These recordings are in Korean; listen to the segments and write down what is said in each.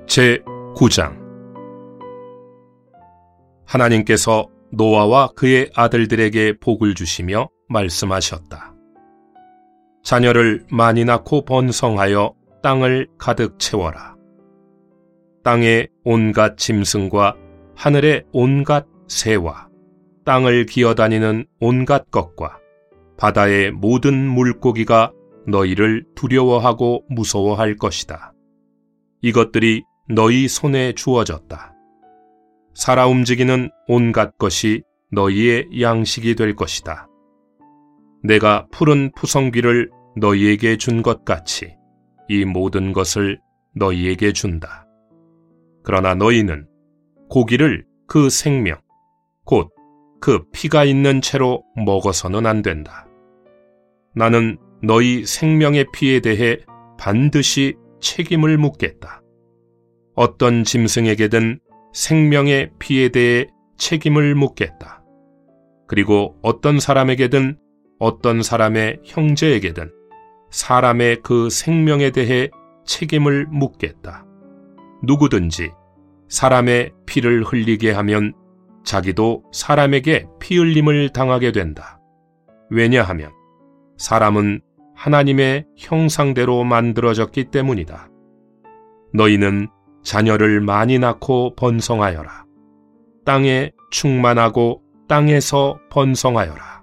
제9장. 하나님께서 노아와 그의 아들들에게 복을 주시며 말씀하셨다. 자녀를 많이 낳고 번성하여 땅을 가득 채워라. 땅의 온갖 짐승과 하늘의 온갖 새와 땅을 기어다니는 온갖 것과 바다의 모든 물고기가 너희를 두려워하고 무서워할 것이다. 이것들이 너희 손에 주어졌다. 살아 움직이는 온갖 것이 너희의 양식이 될 것이다. 내가 푸른 푸성귀를 너희에게 준 것 같이 이 모든 것을 너희에게 준다. 그러나 너희는 고기를 그 생명, 곧 그 피가 있는 채로 먹어서는 안 된다. 나는 너희 생명의 피에 대해 반드시 책임을 묻겠다. 어떤 짐승에게든 생명의 피에 대해 책임을 묻겠다. 그리고 어떤 사람에게든 어떤 사람의 형제에게든 사람의 그 생명에 대해 책임을 묻겠다. 누구든지 사람의 피를 흘리게 하면 자기도 사람에게 피 흘림을 당하게 된다. 왜냐하면 사람은 하나님의 형상대로 만들어졌기 때문이다. 너희는 자녀를 많이 낳고 번성하여라. 땅에 충만하고 땅에서 번성하여라.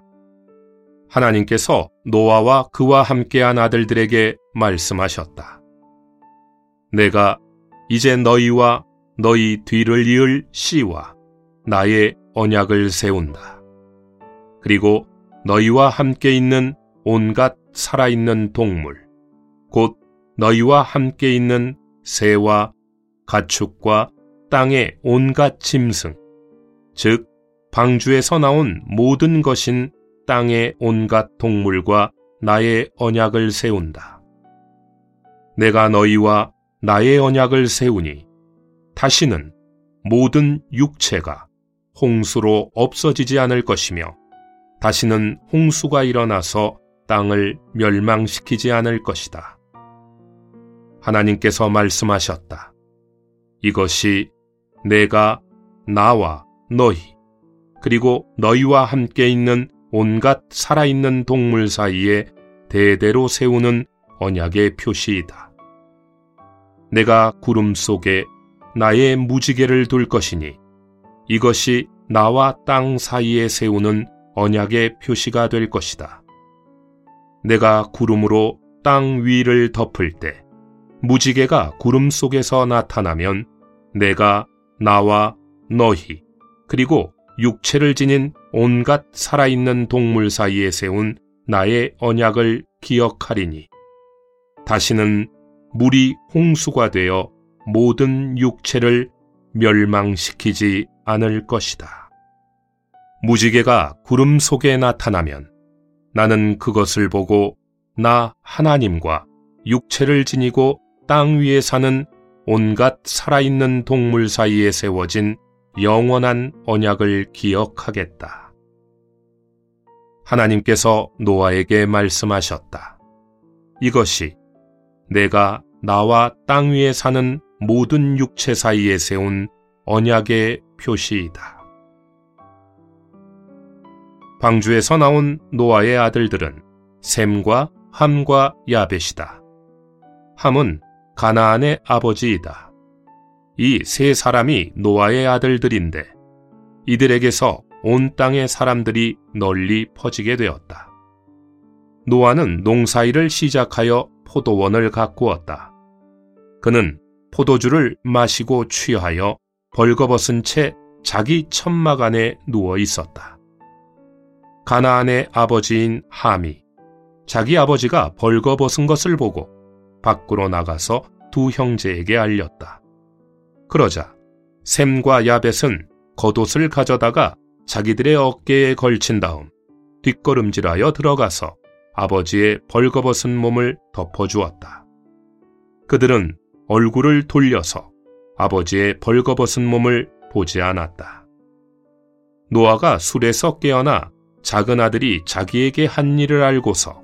하나님께서 노아와 그와 함께한 아들들에게 말씀하셨다. 내가 이제 너희와 너희 뒤를 이을 씨와 나의 언약을 세운다. 그리고 너희와 함께 있는 온갖 살아있는 동물, 곧 너희와 함께 있는 새와 가축과 땅의 온갖 짐승, 즉 방주에서 나온 모든 것인 땅의 온갖 동물과 나의 언약을 세운다. 내가 너희와 나의 언약을 세우니 다시는 모든 육체가 홍수로 없어지지 않을 것이며 다시는 홍수가 일어나서 땅을 멸망시키지 않을 것이다. 하나님께서 말씀하셨다. 이것이 내가 나와 너희 그리고 너희와 함께 있는 온갖 살아있는 동물 사이에 대대로 세우는 언약의 표시이다. 내가 구름 속에 나의 무지개를 둘 것이니 이것이 나와 땅 사이에 세우는 언약의 표시가 될 것이다. 내가 구름으로 땅 위를 덮을 때 무지개가 구름 속에서 나타나면 내가 나와 너희 그리고 육체를 지닌 온갖 살아있는 동물 사이에 세운 나의 언약을 기억하리니 다시는 물이 홍수가 되어 모든 육체를 멸망시키지 않을 것이다. 무지개가 구름 속에 나타나면 나는 그것을 보고 나 하나님과 육체를 지니고 땅 위에 사는 온갖 살아있는 동물 사이에 세워진 영원한 언약을 기억하겠다. 하나님께서 노아에게 말씀하셨다. 이것이 내가 나와 땅 위에 사는 모든 육체 사이에 세운 언약의 표시이다. 방주에서 나온 노아의 아들들은 셈과 함과 야벳이다. 함은 가나안의 아버지이다. 이 세 사람이 노아의 아들들인데 이들에게서 온 땅의 사람들이 널리 퍼지게 되었다. 노아는 농사일을 시작하여 포도원을 가꾸었다. 그는 포도주를 마시고 취하여 벌거벗은 채 자기 천막 안에 누워 있었다. 가나안의 아버지인 함이 자기 아버지가 벌거벗은 것을 보고 밖으로 나가서 두 형제에게 알렸다. 그러자 셈과 야벳은 겉옷을 가져다가 자기들의 어깨에 걸친 다음 뒷걸음질하여 들어가서 아버지의 벌거벗은 몸을 덮어주었다. 그들은 얼굴을 돌려서 아버지의 벌거벗은 몸을 보지 않았다. 노아가 술에서 깨어나 작은 아들이 자기에게 한 일을 알고서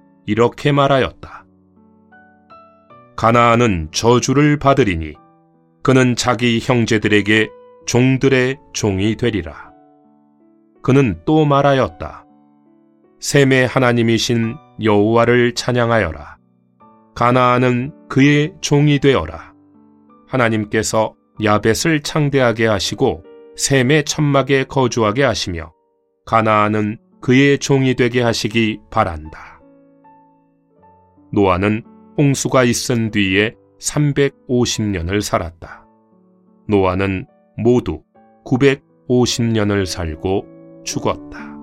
이렇게 말하였다. 가나안은 저주를 받으리니 그는 자기 형제들에게 종들의 종이 되리라. 그는 또 말하였다. 셈의 하나님이신 여호와를 찬양하여라. 가나안은 그의 종이 되어라. 하나님께서 야벳을 창대하게 하시고 셈의 천막에 거주하게 하시며 가나안은 그의 종이 되게 하시기 바란다. 노아는 홍수가 있은 뒤에 350년을 살았다. 노아는 모두 950년을 살고 죽었다.